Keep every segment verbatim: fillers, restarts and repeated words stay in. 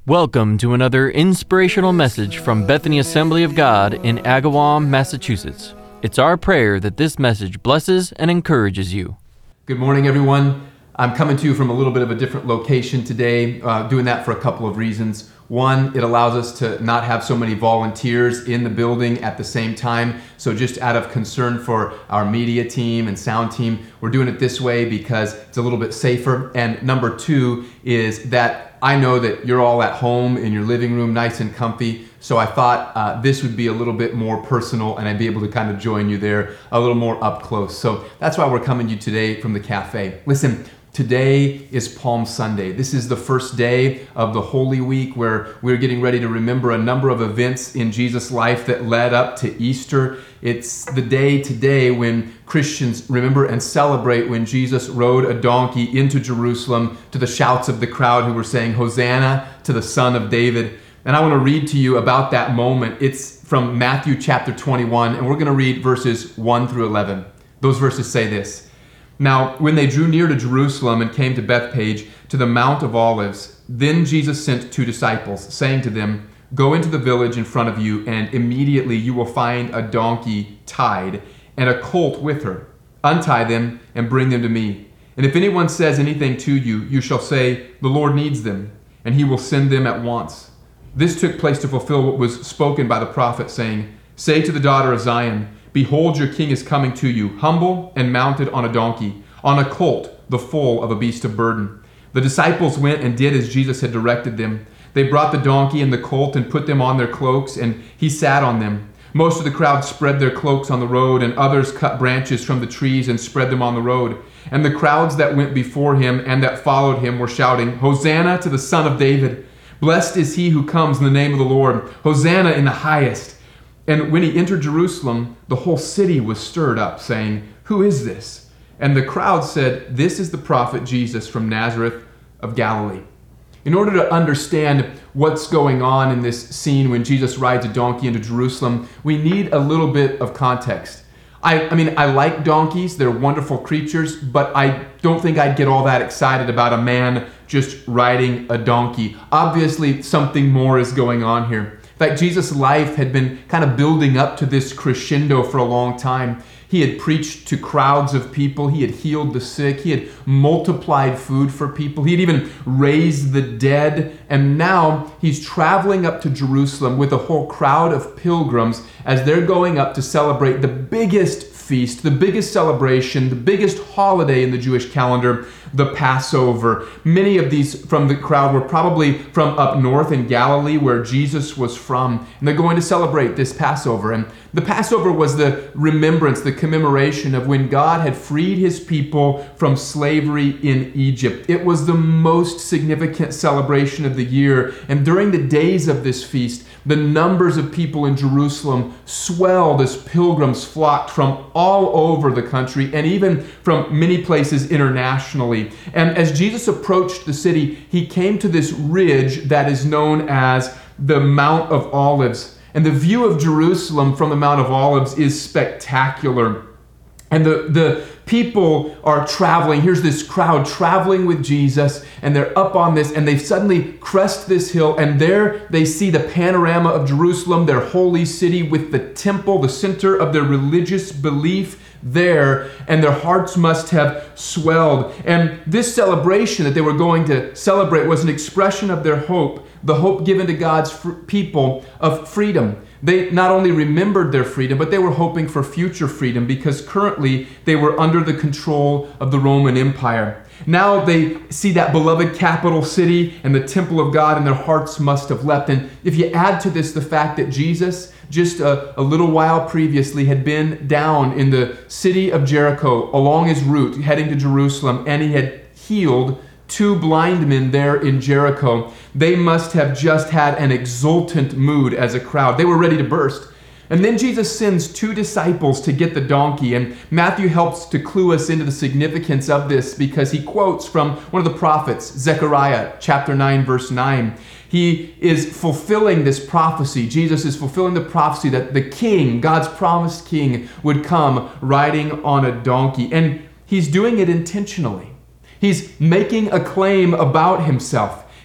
Welcome to another inspirational message from Bethany Assembly of God in Agawam, Massachusetts. It's our prayer that this message blesses and encourages you. Good morning, everyone. I'm coming to you from a little bit of a different location today, uh, doing that for a couple of reasons. One, it allows us to not have so many volunteers in the building at the same time. So just out of concern for our media team and sound team, we're doing it this way because it's a little bit safer. And number two is that I know that you're all at home in your living room, nice and comfy. So I thought uh, this would be a little bit more personal and I'd be able to kind of join you there a little more up close. So that's why we're coming to you today from the cafe. Listen, today is Palm Sunday. This is the first day of the Holy Week where we're getting ready to remember a number of events in Jesus' life that led up to Easter. It's the day today when Christians remember and celebrate when Jesus rode a donkey into Jerusalem to the shouts of the crowd who were saying, "Hosanna to the Son of David." And I want to read to you about that moment. It's from Matthew chapter twenty-one, and we're going to read verses one through eleven. Those verses say this. Now, when they drew near to Jerusalem and came to Bethphage, to the Mount of Olives, then Jesus sent two disciples, saying to them, "Go into the village in front of you, and immediately you will find a donkey tied, and a colt with her. Untie them and bring them to me. And if anyone says anything to you, you shall say, 'The Lord needs them,' and he will send them at once." This took place to fulfill what was spoken by the prophet, saying, "Say to the daughter of Zion, Behold, your king is coming to you, humble and mounted on a donkey, on a colt, the foal of a beast of burden." The disciples went and did as Jesus had directed them. They brought the donkey and the colt and put them on their cloaks, and he sat on them. Most of the crowd spread their cloaks on the road, and others cut branches from the trees and spread them on the road. And the crowds that went before him and that followed him were shouting, "Hosanna to the Son of David! Blessed is he who comes in the name of the Lord! Hosanna in the highest!" And when he entered Jerusalem, the whole city was stirred up, saying, "Who is this?" And the crowd said, "This is the prophet Jesus from Nazareth of Galilee." In order to understand what's going on in this scene when Jesus rides a donkey into Jerusalem, we need a little bit of context. I, I mean, I like donkeys. They're wonderful creatures, but I don't think I'd get all that excited about a man just riding a donkey. Obviously, something more is going on here. In fact, Jesus' life had been kind of building up to this crescendo for a long time. He had preached to crowds of people. He had healed the sick. He had multiplied food for people. He had even raised the dead. And now he's traveling up to Jerusalem with a whole crowd of pilgrims as they're going up to celebrate the biggest feast, the biggest celebration, the biggest holiday in the Jewish calendar, the Passover. Many of these from the crowd were probably from up north in Galilee where Jesus was from. And they're going to celebrate this Passover. And the Passover was the remembrance, the commemoration of when God had freed his people from slavery in Egypt. It was the most significant celebration of the year. And during the days of this feast, the numbers of people in Jerusalem swelled as pilgrims flocked from all over the country and even from many places internationally. And as Jesus approached the city, he came to this ridge that is known as the Mount of Olives. And the view of Jerusalem from the Mount of Olives is spectacular. And the, the people are traveling. Here's this crowd traveling with Jesus, and they're up on this, and they suddenly crest this hill, and there they see the panorama of Jerusalem, their holy city, with the temple, the center of their religious belief there, and their hearts must have swelled. And this celebration that they were going to celebrate was an expression of their hope, the hope given to God's fr- people of freedom. They not only remembered their freedom, but they were hoping for future freedom because currently they were under the control of the Roman Empire. Now they see that beloved capital city and the temple of God, and their hearts must have leapt. And if you add to this the fact that Jesus, just a, a little while previously, had been down in the city of Jericho along his route heading to Jerusalem, and he had healed two blind men there in Jericho, they must have just had an exultant mood as a crowd. They were ready to burst. And then Jesus sends two disciples to get the donkey, and Matthew helps to clue us into the significance of this because he quotes from one of the prophets, Zechariah chapter nine, verse nine. He is fulfilling this prophecy. Jesus is fulfilling the prophecy that the king, God's promised king, would come riding on a donkey. And he's doing it intentionally. He's making a claim about himself.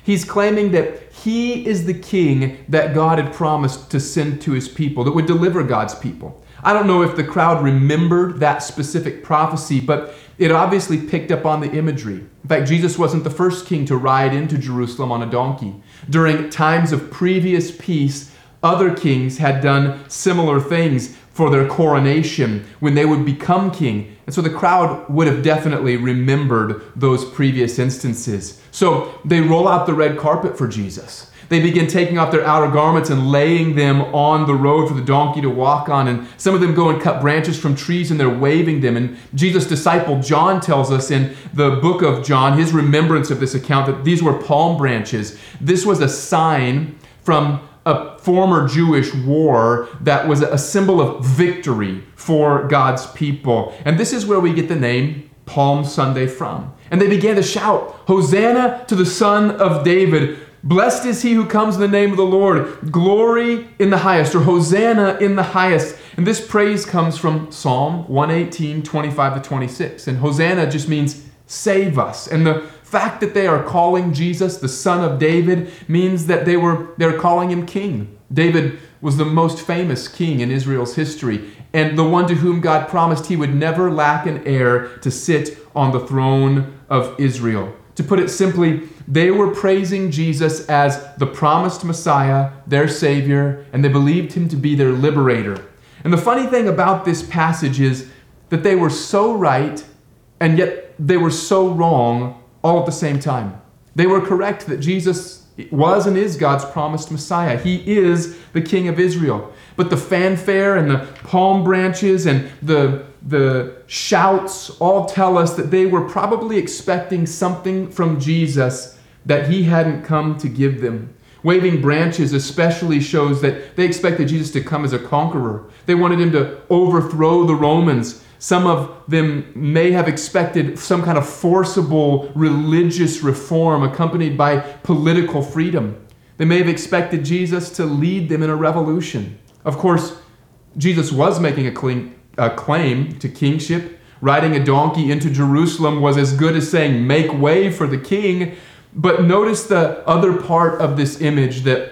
He's claiming that he is the king that God had promised to send to his people, that would deliver God's people. I don't know if the crowd remembered that specific prophecy, but it obviously picked up on the imagery. In fact, Jesus wasn't the first king to ride into Jerusalem on a donkey. During times of previous peace, other kings had done similar things for their coronation when they would become king. And so the crowd would have definitely remembered those previous instances. So they roll out the red carpet for Jesus. They begin taking off their outer garments and laying them on the road for the donkey to walk on. And some of them go and cut branches from trees and they're waving them. And Jesus' disciple John tells us in the book of John, his remembrance of this account, that these were palm branches. This was a sign from a former Jewish war that was a symbol of victory for God's people. And this is where we get the name Palm Sunday from. And they began to shout, "Hosanna to the Son of David. Blessed is he who comes in the name of the Lord. Glory in the highest," or Hosanna in the highest. And this praise comes from Psalm one eighteen, twenty-five to twenty-six. And Hosanna just means save us. And the fact that they are calling Jesus the Son of David means that they were they're calling him king. David was the most famous king in Israel's history, and the one to whom God promised he would never lack an heir to sit on the throne of Israel. To put it simply, they were praising Jesus as the promised Messiah, their Savior, and they believed him to be their liberator. And the funny thing about this passage is that they were so right, and yet they were so wrong all at the same time. They were correct that Jesus was and is God's promised Messiah. He is the King of Israel. But the fanfare and the palm branches and the, the shouts all tell us that they were probably expecting something from Jesus that he hadn't come to give them. Waving branches especially shows that they expected Jesus to come as a conqueror. They wanted him to overthrow the Romans. Some of them may have expected some kind of forcible religious reform accompanied by political freedom. They may have expected Jesus to lead them in a revolution. Of course, Jesus was making a claim, a claim to kingship. Riding a donkey into Jerusalem was as good as saying, "Make way for the king." But notice the other part of this image that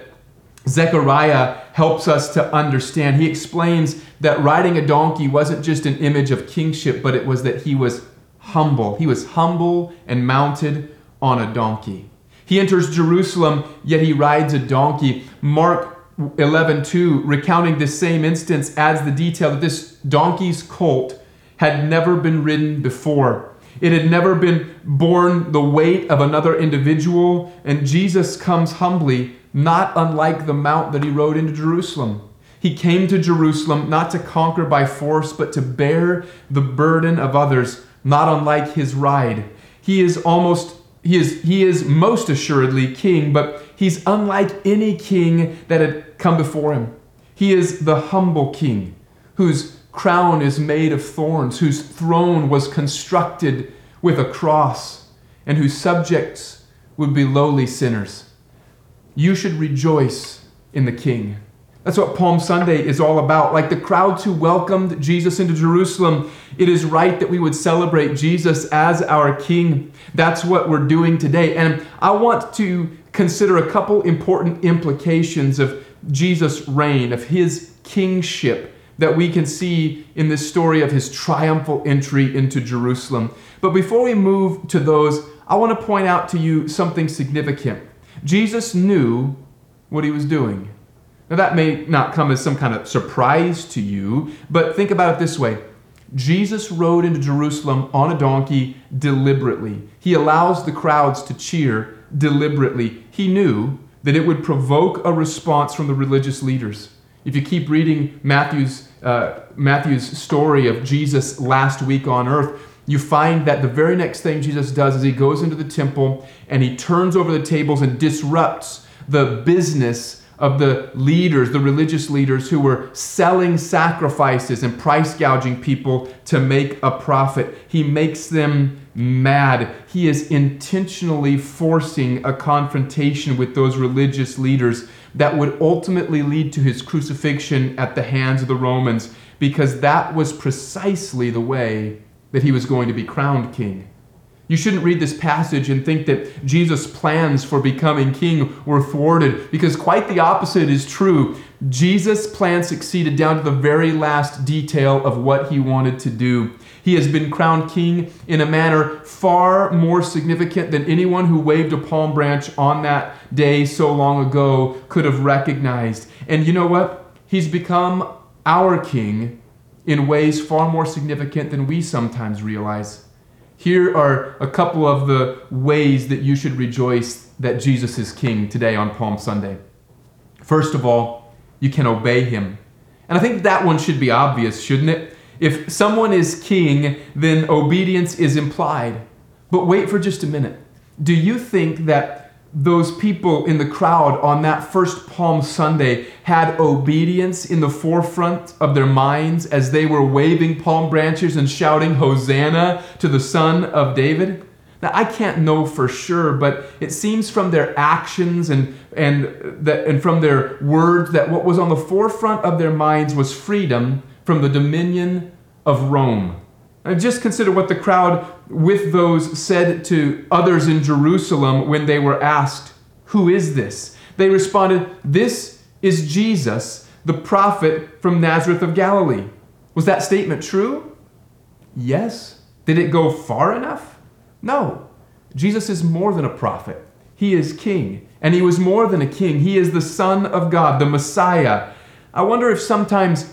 Zechariah helps us to understand. He explains that riding a donkey wasn't just an image of kingship, but it was that he was humble. He was humble and mounted on a donkey. He enters Jerusalem, yet he rides a donkey. Mark eleven two, recounting this same instance, adds the detail that this donkey's colt had never been ridden before. It had never been borne the weight of another individual, and Jesus comes humbly, not unlike the mount that he rode into Jerusalem. He came to Jerusalem not to conquer by force, but to bear the burden of others, not unlike his ride. He is almost, he is, he is most assuredly king, but he's unlike any king that had come before him. He is the humble king, whose crown is made of thorns, whose throne was constructed with a cross, and whose subjects would be lowly sinners. You should rejoice in the King. That's what Palm Sunday is all about. Like the crowds who welcomed Jesus into Jerusalem, it is right that we would celebrate Jesus as our King. That's what we're doing today. And I want to consider a couple important implications of Jesus' reign, of his kingship, that we can see in this story of his triumphal entry into Jerusalem. But before we move to those, I want to point out to you something significant. Jesus knew what he was doing. Now that may not come as some kind of surprise to you, but think about it this way. Jesus rode into Jerusalem on a donkey deliberately. He allows the crowds to cheer deliberately. He knew that it would provoke a response from the religious leaders. If you keep reading Matthew's, uh, Matthew's story of Jesus' last week on earth, you find that the very next thing Jesus does is he goes into the temple and he turns over the tables and disrupts the business of the leaders, the religious leaders who were selling sacrifices and price gouging people to make a profit. He makes them mad. He is intentionally forcing a confrontation with those religious leaders that would ultimately lead to his crucifixion at the hands of the Romans, because that was precisely the way that he was going to be crowned king. You shouldn't read this passage and think that Jesus' plans for becoming king were thwarted, because quite the opposite is true. Jesus' plan succeeded down to the very last detail of what he wanted to do. He has been crowned king in a manner far more significant than anyone who waved a palm branch on that day so long ago could have recognized. And you know what? He's become our king in ways far more significant than we sometimes realize. Here are a couple of the ways that you should rejoice that Jesus is king today on Palm Sunday. First of all, you can obey him. And I think that one should be obvious, shouldn't it? If someone is king, then obedience is implied. But wait for just a minute. Do you think that those people in the crowd on that first Palm Sunday had obedience in the forefront of their minds as they were waving palm branches and shouting Hosanna to the Son of David? Now, I can't know for sure, but it seems from their actions and, and, that, and from their words that what was on the forefront of their minds was freedom from the dominion of Rome. And just consider what the crowd with those said to others in Jerusalem when they were asked, "Who is this?" They responded, "This is Jesus, the prophet from Nazareth of Galilee." Was that statement true? Yes. Did it go far enough? No. Jesus is more than a prophet. He is king. And he was more than a king. He is the Son of God, the Messiah. I wonder if sometimes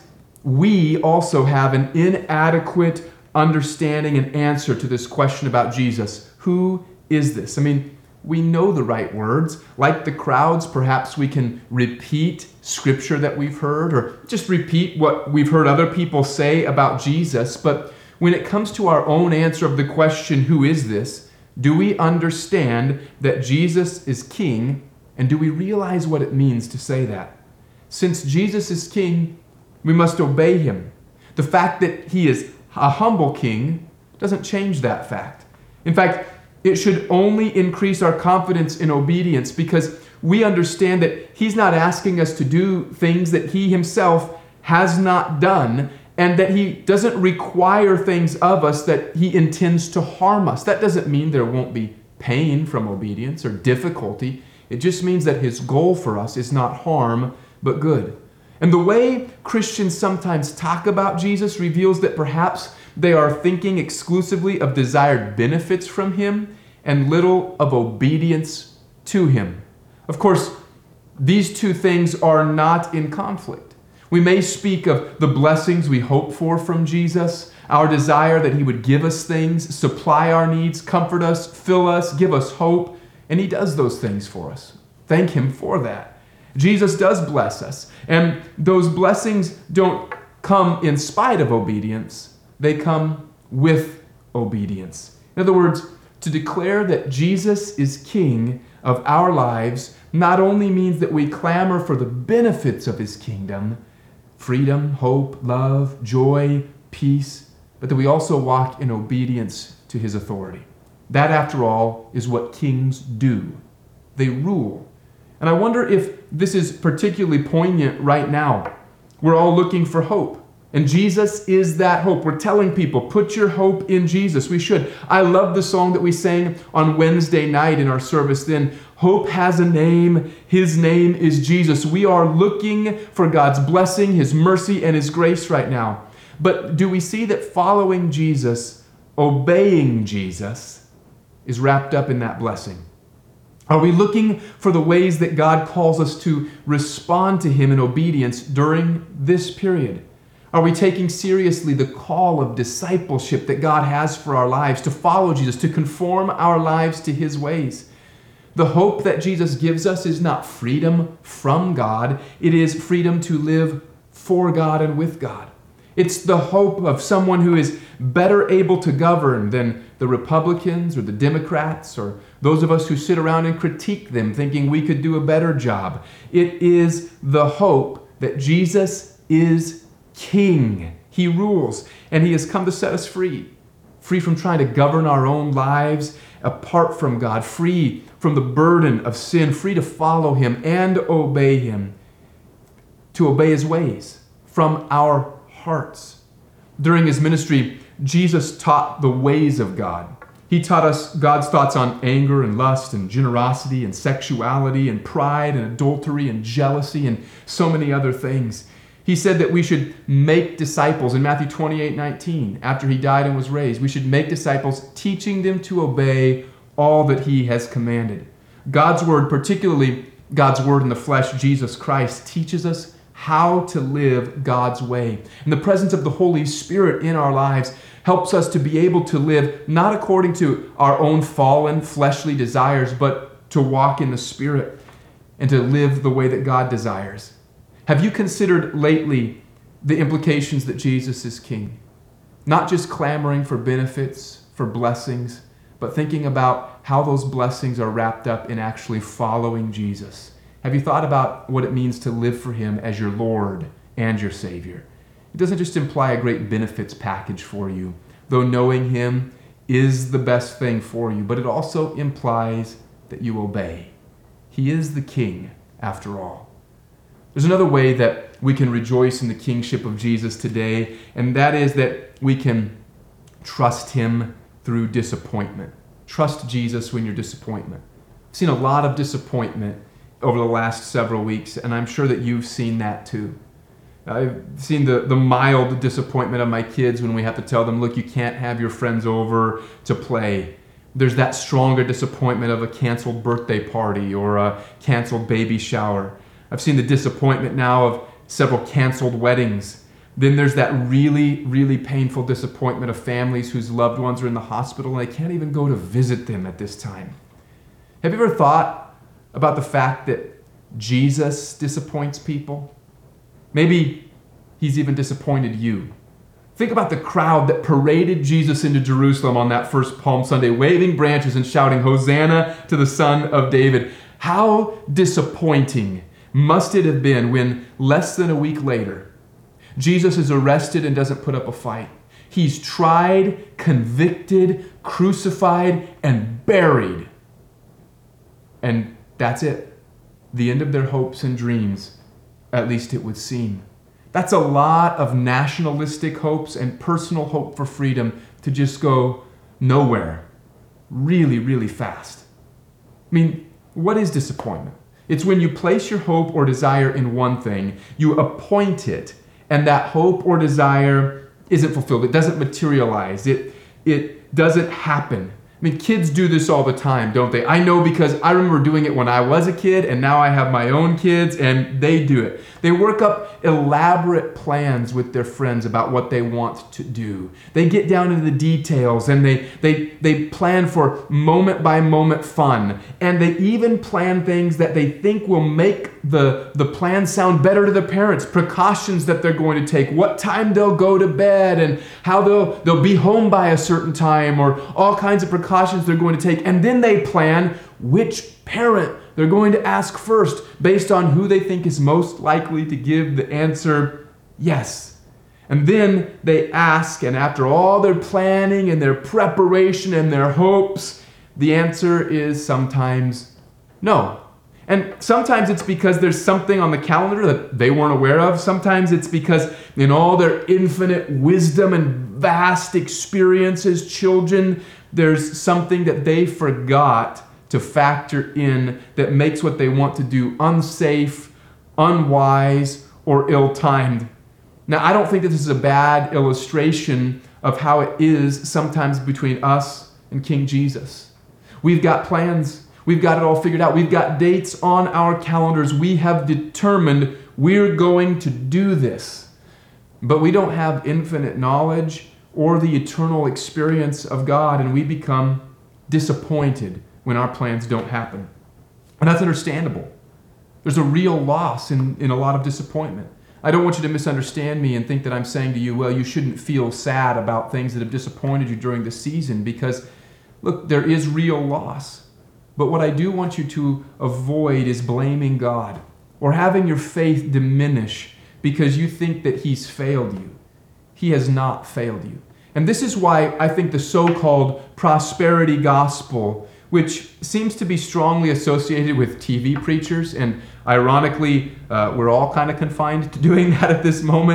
we also have an inadequate understanding and answer to this question about Jesus. Who is this? I mean, we know the right words. Like the crowds, perhaps we can repeat scripture that we've heard or just repeat what we've heard other people say about Jesus. But when it comes to our own answer of the question, who is this? Do we understand that Jesus is king? And do we realize what it means to say that? Since Jesus is king, we must obey him. The fact that he is a humble king doesn't change that fact. In fact, it should only increase our confidence in obedience because we understand that he's not asking us to do things that he himself has not done, and that he doesn't require things of us that he intends to harm us. That doesn't mean there won't be pain from obedience or difficulty. It just means that his goal for us is not harm, but good. And the way Christians sometimes talk about Jesus reveals that perhaps they are thinking exclusively of desired benefits from him and little of obedience to him. Of course, these two things are not in conflict. We may speak of the blessings we hope for from Jesus, our desire that he would give us things, supply our needs, comfort us, fill us, give us hope, and he does those things for us. Thank him for that. Jesus does bless us, and those blessings don't come in spite of obedience. They come with obedience. In other words, to declare that Jesus is king of our lives not only means that we clamor for the benefits of his kingdom, freedom, hope, love, joy, peace, but that we also walk in obedience to his authority. That, after all, is what kings do. They rule. And I wonder if this is particularly poignant right now. We're all looking for hope. And Jesus is that hope. We're telling people, put your hope in Jesus. We should. I love the song that we sang on Wednesday night in our service then. Hope has a name. His name is Jesus. We are looking for God's blessing, his mercy, and his grace right now. But do we see that following Jesus, obeying Jesus, is wrapped up in that blessing? Are we looking for the ways that God calls us to respond to him in obedience during this period? Are we taking seriously the call of discipleship that God has for our lives, to follow Jesus, to conform our lives to his ways? The hope that Jesus gives us is not freedom from God. It is freedom to live for God and with God. It's the hope of someone who is better able to govern than the Republicans or the Democrats or those of us who sit around and critique them thinking we could do a better job. It is the hope that Jesus is king. He rules, and he has come to set us free. Free from trying to govern our own lives apart from God. Free from the burden of sin. Free to follow him and obey him. To obey his ways from our hearts. During his ministry, Jesus taught the ways of God. He taught us God's thoughts on anger and lust and generosity and sexuality and pride and adultery and jealousy and so many other things. He said that we should make disciples in Matthew twenty-eight nineteen, after he died and was raised. We should make disciples, teaching them to obey all that he has commanded. God's word, particularly God's word in the flesh, Jesus Christ, teaches us how to live God's way. And the presence of the Holy Spirit in our lives helps us to be able to live not according to our own fallen fleshly desires, but to walk in the Spirit and to live the way that God desires. Have you considered lately the implications that Jesus is King? Not just clamoring for benefits, for blessings, but thinking about how those blessings are wrapped up in actually following Jesus. Have you thought about what it means to live for him as your Lord and your Savior? It doesn't just imply a great benefits package for you, though knowing him is the best thing for you, but it also implies that you obey. He is the King, after all. There's another way that we can rejoice in the kingship of Jesus today, and that is that we can trust him through disappointment. Trust Jesus when you're disappointment. I've seen a lot of disappointment over the last several weeks, and I'm sure that you've seen that too. I've seen the, the mild disappointment of my kids when we have to tell them, look, you can't have your friends over to play. There's that stronger disappointment of a canceled birthday party or a canceled baby shower. I've seen the disappointment now of several canceled weddings. Then there's that really, really painful disappointment of families whose loved ones are in the hospital and they can't even go to visit them at this time. Have you ever thought about the fact that Jesus disappoints people? Maybe he's even disappointed you. Think about the crowd that paraded Jesus into Jerusalem on that first Palm Sunday, waving branches and shouting, Hosanna to the Son of David. How disappointing must it have been when less than a week later, Jesus is arrested and doesn't put up a fight. He's tried, convicted, crucified, and buried. And that's it. The end of their hopes and dreams, at least it would seem. That's a lot of nationalistic hopes and personal hope for freedom to just go nowhere really, really fast. I mean, what is disappointment? It's when you place your hope or desire in one thing, you appoint it, and that hope or desire isn't fulfilled. It doesn't materialize. It, it doesn't happen. I mean, kids do this all the time, don't they? I know because I remember doing it when I was a kid, and now I have my own kids, and they do it. They work up elaborate plans with their friends about what they want to do. They get down into the details, and they they they plan for moment-by-moment fun, and they even plan things that they think will make the, the plan sound better to their parents, precautions that they're going to take, what time they'll go to bed, and how they'll, they'll be home by a certain time, or all kinds of precautions they're going to take, and then they plan which parent they're going to ask first based on who they think is most likely to give the answer yes. And then they ask, and after all their planning and their preparation and their hopes, the answer is sometimes no. And sometimes it's because there's something on the calendar that they weren't aware of. Sometimes it's because in all their infinite wisdom and vast experience as children, there's something that they forgot to factor in that makes what they want to do unsafe, unwise, or ill-timed. Now, I don't think that this is a bad illustration of how it is sometimes between us and King Jesus. We've got plans. We've got it all figured out. We've got dates on our calendars. We have determined we're going to do this. But we don't have infinite knowledge or the eternal experience of God, and we become disappointed when our plans don't happen. And that's understandable. There's a real loss in, in a lot of disappointment. I don't want you to misunderstand me and think that I'm saying to you, well, you shouldn't feel sad about things that have disappointed you during the season, because, look, there is real loss. But what I do want you to avoid is blaming God or having your faith diminish because you think that He's failed you. He has not failed you. And this is why I think the so-called prosperity gospel, which seems to be strongly associated with T V preachers, and ironically, uh, we're all kind of confined to doing that at this moment.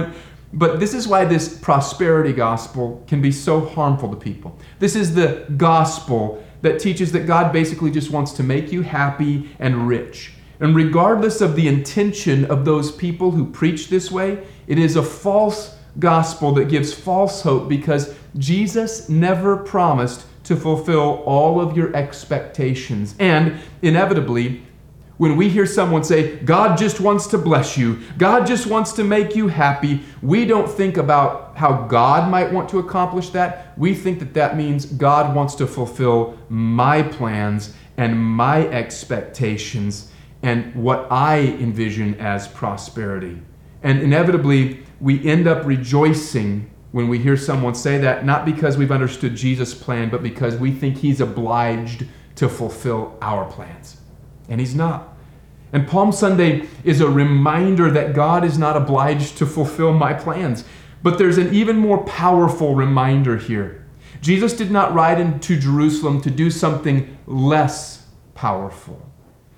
But this is why this prosperity gospel can be so harmful to people. This is the gospel that teaches that God basically just wants to make you happy and rich. And regardless of the intention of those people who preach this way, it is a false gospel that gives false hope, because Jesus never promised to fulfill all of your expectations. And inevitably, when we hear someone say, God just wants to bless you, God just wants to make you happy, we don't think about how God might want to accomplish that. We think that that means God wants to fulfill my plans and my expectations and what I envision as prosperity. And inevitably, we end up rejoicing when we hear someone say that, not because we've understood Jesus' plan, but because we think he's obliged to fulfill our plans. And he's not. And Palm Sunday is a reminder that God is not obliged to fulfill my plans. But there's an even more powerful reminder here. Jesus did not ride into Jerusalem to do something less powerful,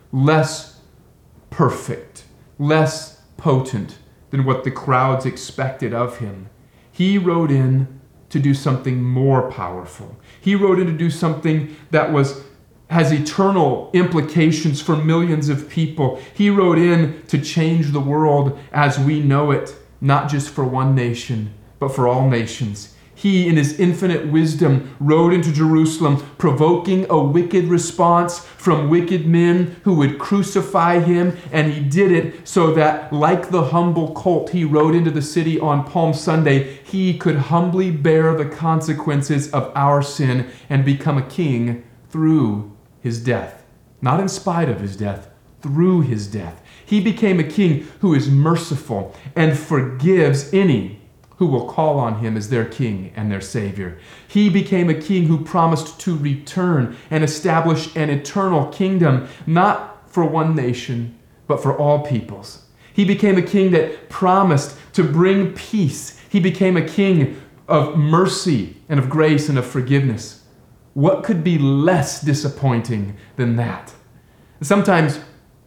less perfect, less potent than what the crowds expected of him. He rode in to do something more powerful. He rode in to do something that was has eternal implications for millions of people. He rode in to change the world as we know it, not just for one nation, but for all nations. He, in his infinite wisdom, rode into Jerusalem, provoking a wicked response from wicked men who would crucify him, and he did it so that, like the humble colt he rode into the city on Palm Sunday, he could humbly bear the consequences of our sin and become a king through his death. Not in spite of his death, through his death. He became a king who is merciful and forgives any who will call on him as their king and their savior. He became a king who promised to return and establish an eternal kingdom, not for one nation, but for all peoples. He became a king that promised to bring peace. He became a king of mercy and of grace and of forgiveness. What could be less disappointing than that? Sometimes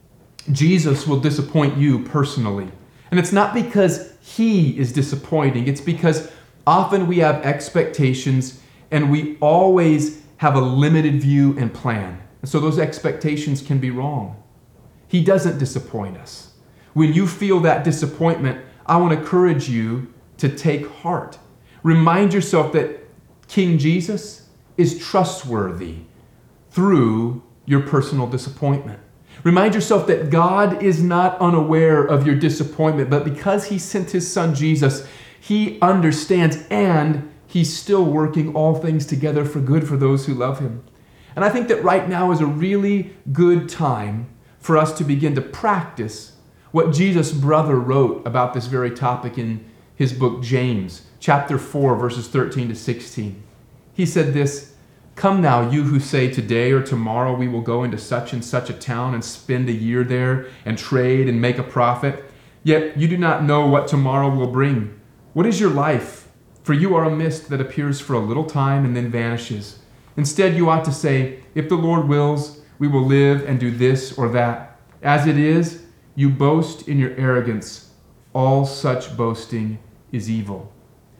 Jesus will disappoint you personally. And it's not because he is disappointing. It's because often we have expectations and we always have a limited view and plan. And so those expectations can be wrong. He doesn't disappoint us. When you feel that disappointment, I want to encourage you to take heart. Remind yourself that King Jesus is trustworthy through your personal disappointment. Remind yourself that God is not unaware of your disappointment, but because he sent his son Jesus, he understands, and he's still working all things together for good for those who love him. And I think that right now is a really good time for us to begin to practice what Jesus' brother wrote about this very topic in his book, James, chapter four, verses thirteen to sixteen. He said this, "Come now, you who say today or tomorrow we will go into such and such a town and spend a year there and trade and make a profit. Yet you do not know what tomorrow will bring. What is your life? For you are a mist that appears for a little time and then vanishes. Instead, you ought to say, if the Lord wills, we will live and do this or that. As it is, you boast in your arrogance. All such boasting is evil."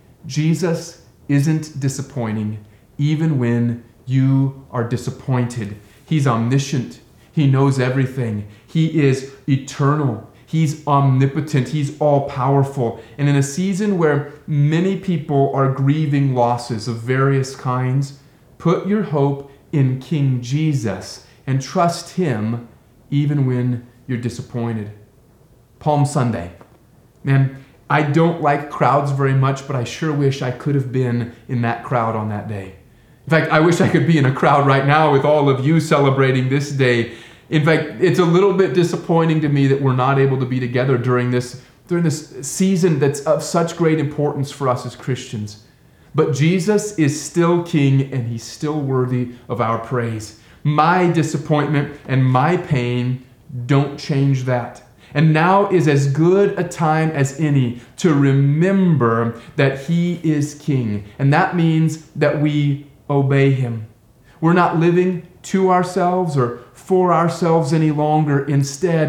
Jesus isn't disappointing even when you are disappointed. He's omniscient. He knows everything. He is eternal. He's omnipotent. He's all-powerful. And in a season where many people are grieving losses of various kinds, put your hope in King Jesus and trust him even when you're disappointed. Palm Sunday. Man, I don't like crowds very much, but I sure wish I could have been in that crowd on that day. In fact, I wish I could be in a crowd right now with all of you celebrating this day. In fact, it's a little bit disappointing to me that we're not able to be together during this, during this season that's of such great importance for us as Christians. But Jesus is still King, and he's still worthy of our praise. My disappointment and my pain don't change that. And now is as good a time as any to remember that he is King. And that means that we obey him. We're not living to ourselves or for ourselves any longer. Instead,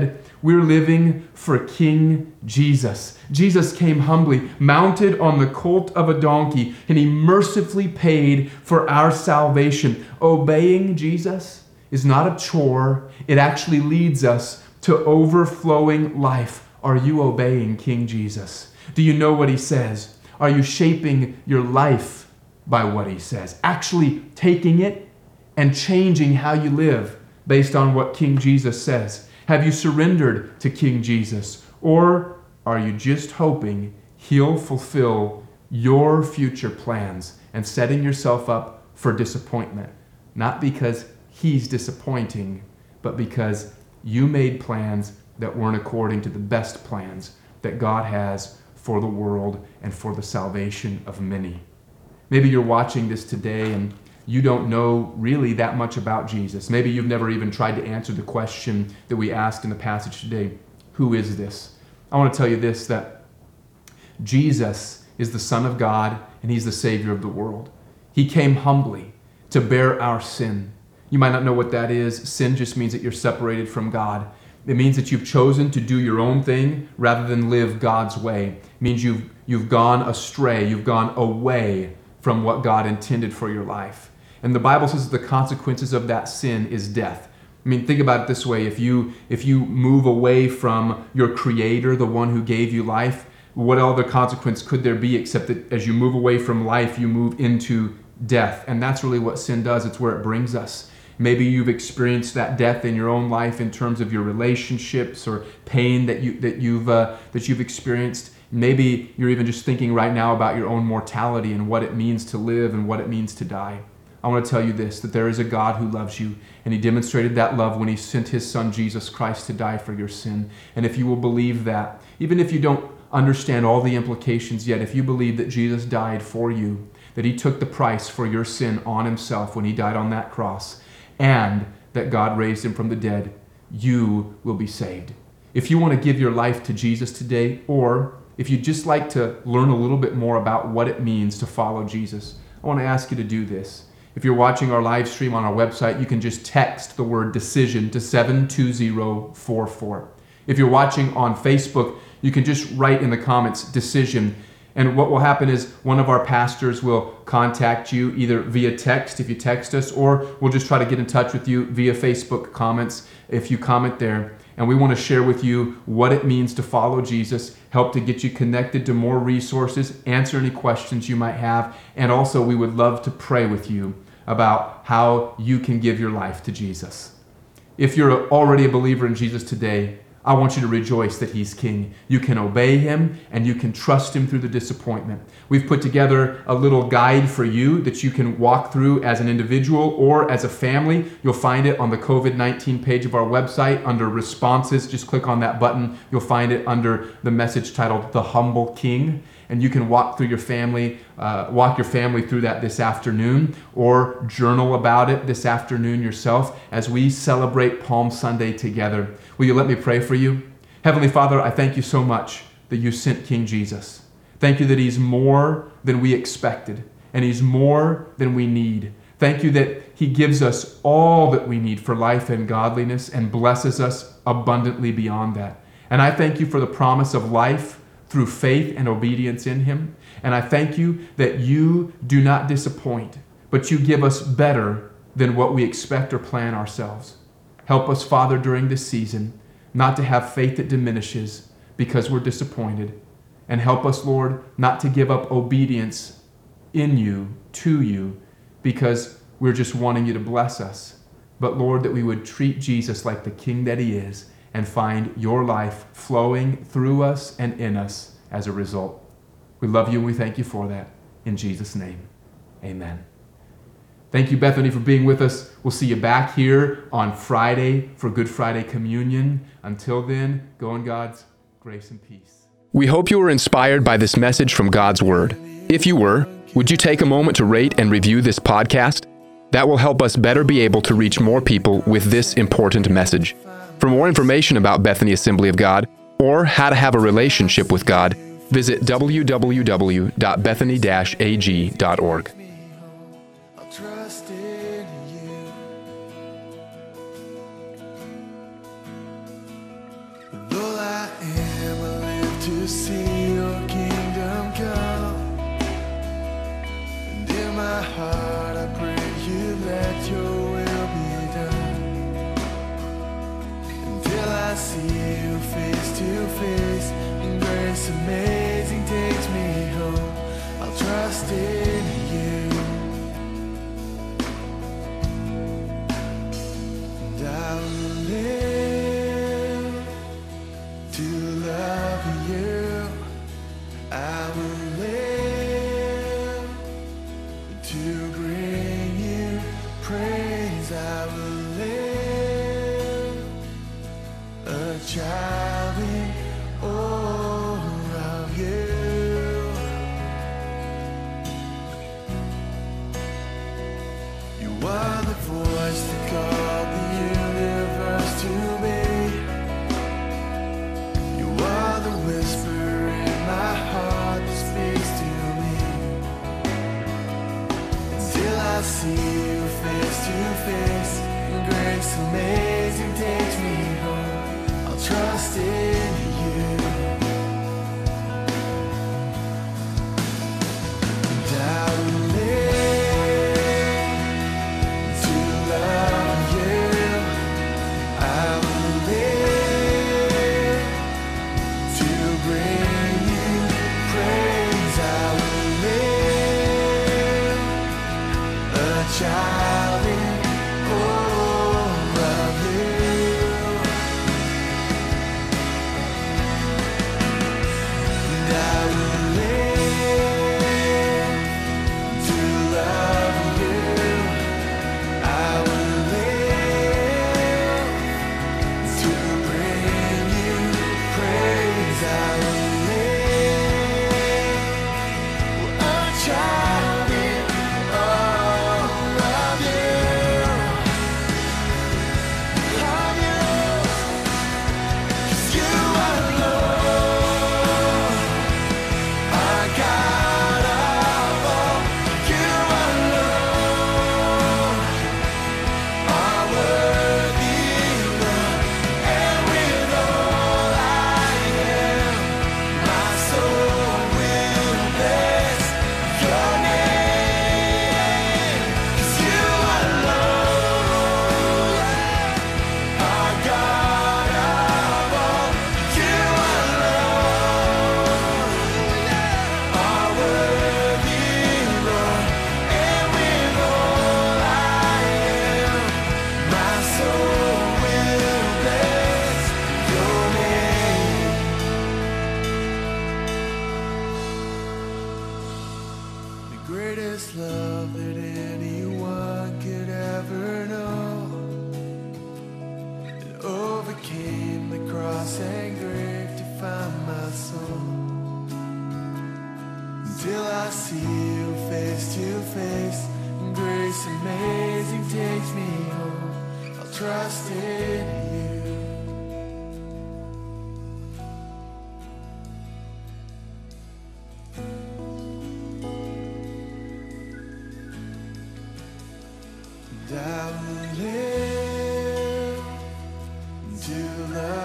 We're living for King Jesus. Jesus came humbly, mounted on the colt of a donkey, and he mercifully paid for our salvation. Obeying Jesus is not a chore. It actually leads us to overflowing life. Are you obeying King Jesus? Do you know what he says? Are you shaping your life by what he says? Actually taking it and changing how you live based on what King Jesus says? Have you surrendered to King Jesus? Or are you just hoping he'll fulfill your future plans and setting yourself up for disappointment? Not because he's disappointing, but because you made plans that weren't according to the best plans that God has for the world and for the salvation of many. Maybe you're watching this today and you don't know really that much about Jesus. Maybe you've never even tried to answer the question that we asked in the passage today. Who is this? I want to tell you this, that Jesus is the Son of God and he's the Savior of the world. He came humbly to bear our sin. You might not know what that is. Sin just means that you're separated from God. It means that you've chosen to do your own thing rather than live God's way. It means you've, you've gone astray. You've gone away from what God intended for your life. And the Bible says that the consequences of that sin is death. I mean, think about it this way. If you if you move away from your Creator, the one who gave you life, what other consequence could there be except that as you move away from life, you move into death? And that's really what sin does. It's where it brings us. Maybe you've experienced that death in your own life in terms of your relationships or pain that you that you've uh, that you've experienced. Maybe you're even just thinking right now about your own mortality and what it means to live and what it means to die. I want to tell you this, that there is a God who loves you, and he demonstrated that love when he sent his Son, Jesus Christ, to die for your sin. And if you will believe that, even if you don't understand all the implications yet, if you believe that Jesus died for you, that he took the price for your sin on himself when he died on that cross, and that God raised him from the dead, you will be saved. If you want to give your life to Jesus today, or if you'd just like to learn a little bit more about what it means to follow Jesus, I want to ask you to do this. If you're watching our live stream on our website, you can just text the word decision to seven two zero four four. If you're watching on Facebook, you can just write in the comments decision. And what will happen is one of our pastors will contact you either via text if you text us, or we'll just try to get in touch with you via Facebook comments if you comment there. And we want to share with you what it means to follow Jesus, help to get you connected to more resources, answer any questions you might have, and also we would love to pray with you about how you can give your life to Jesus. If you're already a believer in Jesus today, I want you to rejoice that he's King. You can obey him and you can trust him through the disappointment. We've put together a little guide for you that you can walk through as an individual or as a family. You'll find it on the covid nineteen page of our website under responses. Just click on that button. You'll find it under the message titled The Humble King. And you can walk through your family, uh, walk your family through that this afternoon, or journal about it this afternoon yourself as we celebrate Palm Sunday together. Will you let me pray for you? Heavenly Father, I thank you so much that you sent King Jesus. Thank you that he's more than we expected, and he's more than we need. Thank you that he gives us all that we need for life and godliness and blesses us abundantly beyond that. And I thank you for the promise of life through faith and obedience in him. And I thank you that you do not disappoint, but you give us better than what we expect or plan ourselves. Help us, Father, during this season, not to have faith that diminishes because we're disappointed. And help us, Lord, not to give up obedience in you, to you, because we're just wanting you to bless us. But Lord, that we would treat Jesus like the King that he is, and find your life flowing through us and in us as a result. We love you and we thank you for that. In Jesus' name, amen. Thank you, Bethany, for being with us. We'll see you back here on Friday for Good Friday Communion. Until then, go in God's grace and peace. We hope you were inspired by this message from God's Word. If you were, would you take a moment to rate and review this podcast? That will help us better be able to reach more people with this important message. For more information about Bethany Assembly of God or how to have a relationship with God, visit w w w dot bethany dash a g dot org. I'll trust in you. to see your kingdom come. And in my heart I pray you let your will be done. Until I see you face to face, and grace amazing takes me home, I'll trust in you. And I will live to love you. I will live to bring you praise. I will live a child in awe of you. You are the voice that called the universe to be. You are the whisper in my heart that speaks to me. Until I see you face to face, and grace amazing takes me home, I'll trust in you. And I will live to love you. I will live to bring you praise. I will live a child in awe of you. And I will live to love you. I will live to bring you praise. I will live a child in awe of you. Of you. 'Cause you are Lord, our God of all. You are Lord, are worthy, Lord, and with all I am, my soul will bless your name. 'Cause you are Lord, our God of all. You are Lord, are worthy, Lord, and with all I am, my soul will bless your name. The greatest love that anyone could ever know, it overcame the cross and grave to find my soul. Until I see you face to face, and grace amazing takes me home, I'll trust in you. And I will live to love